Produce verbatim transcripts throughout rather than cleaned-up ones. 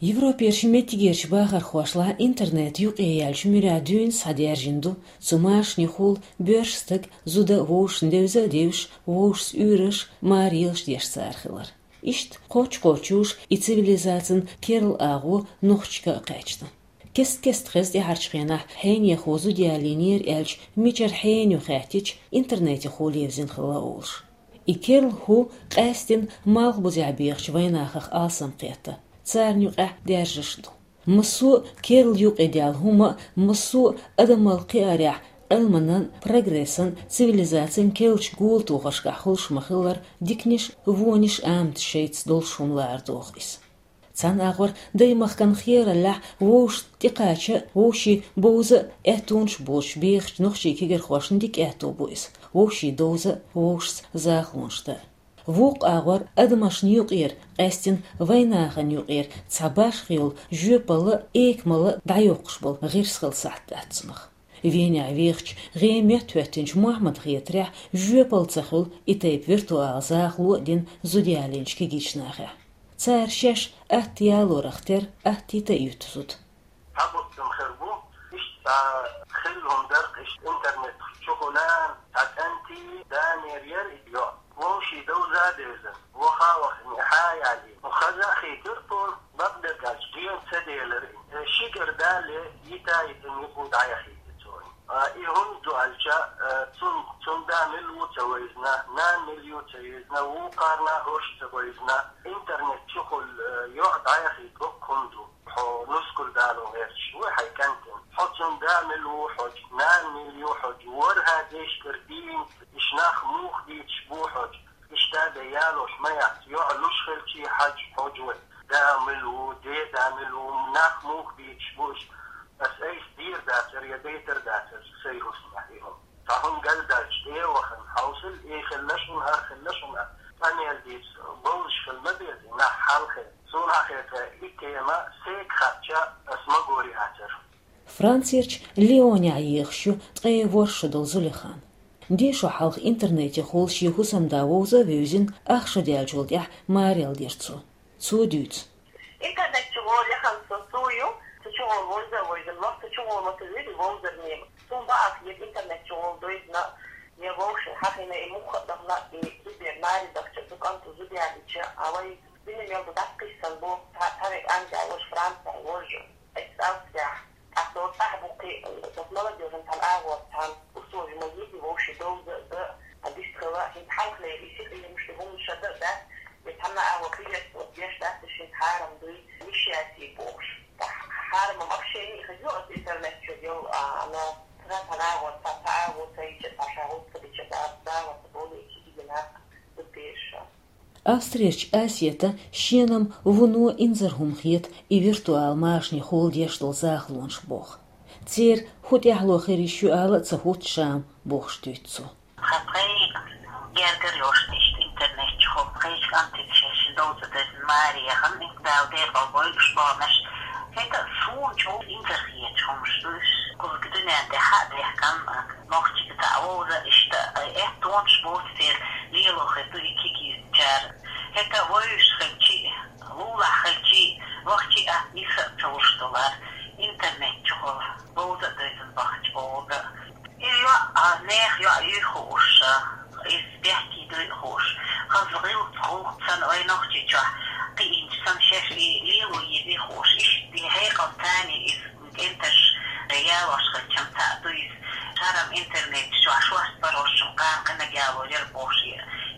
Европерш метигерш бахар хошла интернет юк эялш мюрядюн садержинду, цумашни хул, бёршстык, зуда воуш девза девш, воуш юрыш, марилш дешсархилар. Ишт коч-кочуш и цивилизацин керл агу нухчка качта. Кест-кест хез яхарчхена хейне хозу диалинир элч мичер хейню хатич интернете хулевзин хлаулш. И керл ху қастин малбузябирч вайнахах алсам қета. Царнюк а держишду. Масу керл юк идеал хума масу адамал қиаря алманан прогрессан цивилизацин келч гул тухашка хулш махылар дикниш вониш амт шейц долшумлар дохис. Цан агвар даймахкан хьералла вош тикача воши боуза этунш бош бихч нохши кигер хошн дик эту буис. Воши доза вошс захлуншта. Вук агвар адмаш нюqir qastin вайнахан нюqir цабаш хил жөпалы экмалы дайоқш бол гирсхил саттатсмах. Веня вихч гемет төтинч Мухаммад хитря жөпал цахыл итейп виртуал захлу дин зудиалинчки гичнахе. Цар шеш ахтиалорахтер ахтита ютсут. Абуттым хербу ишта хилгом дерк иш интернет шоколан атанти данерьер идио وشي دوزة دوزة وخاوخ نحاي عليه وخزا خيترطول بقدر كاشجين سديلر شكر دالي يتايد يقود عيا خيتتوني إيهم دوالجا تون تون دامل وتويزنا نان مليو تويزنا وقارنا هوش تويزنا انترنت شغل يقعد عيا خيتوك كندو حو نسكل دالو غيرش وحي كانتن حوتون دامل وحوج نان مليو حوج ورها ديش كردين إشناخ موخ ديش بوحوج إشتاد يالوش ميات يعلوش خلشي حاج حوجوه داملو دي داملو مناخ موخ ديش بوش بس ايش دير داتر يا ديتر داتر سيروس معيهم فهم قال داش ايه وخن حوصل ايه خلشون هار خلشون أنا يلديس بولش في المبيض ناح حالخي سونا خيطة إيكيما سيك خاتشا اسما قوري هاتر فرانسيرش ليوني عيخشو تغيي ورشو دول زوليخان ديشو حلق انترنتي خولشي حسام داووزا ويوزين أخشو ديالجول يح ماريال ديرتسو سو ديوت انترنت شغول يخل سوسويو تشغول ووزا ويزن مصر تشغول مصريد ووزا نيم سون باعك يب انترنت شغول دويزنا يبوش حقنا المخ دغنا يبير ماري دكتور تقانتو زودي عليك عوي بين يوم دقي سنبو تاريك أنجا وش فرنسا وش إكساوسيا أصلا صاحبك تكنولوجيا وزن الأول تام أصول مزيد وش دوز ده هديش تخوا هي حلق لي يصير اللي مش تبون شدة ده بيتهمنا أول كيس وبيش ده تشين حارم دوي مش يأتي بوش حارم ما بشيء يخجوا الإنترنت شو يو أنا ترى تناول تتعاون تيجي تشاهد تيجي تابدا وتقولي كذي بناء بتبيش Австрияч асиета шенам вуну инзархум хит и виртуал машни хол дештол захлонш бог. Цер хут яхло херищу ала цахут шам бог штюцу. Хапрей гергер лошниш интернет чхоп хейш античеш доута дез мария хан дау дер бой шпамаш. Это сунчо интерхиет хомштус. Кулгдуне де хаде кан нохчик та оуза ишта эхтон шбот фер лило хету икики جار هتا ويش خلشي لولا خلشي وقتي أنيسة توشتلار إنترنت شغل بودا دايزن بخش بودا إيوا نيخ يا يخوش إس بيحكي دوي خوش خزغيو تخوخ تسان أي نوختي جا قيين تسان شاشي ليو يدي خوش إش دي هيقل تاني إس انتش رياوش خلشم تأدويس شارم إنترنت شو عشواش بروشم قام قنا جاو يربوشي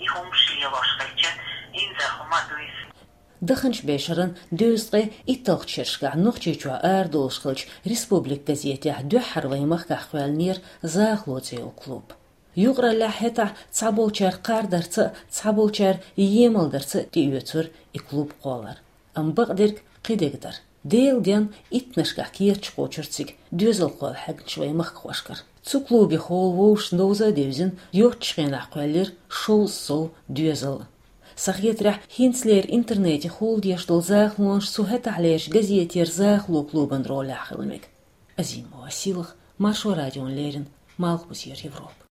دخنش بشرن دوزقي إتلقشرشكع نوخشيشوا أردوشقلش ريسبوبليك газете دو حرويمخ كحوالنير زاخلوتيو كلوب يغرى لاحتا تصابولشار قاردرت تصابولشار يمالدرت تيوتر إكلوب قولر أم بقدرك قيدقدر ديل ديان إتنشكع كيرش قوشرتسك دوزل قول حق شويمخ خوشكر Цу клубе хол воуш доуза девзин йотчхен ахқуалер шол сол дюзел. Сахьетрах хинцлер интернете хол дештол захлонш сухетахлеш газетер захлу клубан роля ахилмек. Азимо асилах маршо радион лерин малхбусер Европ.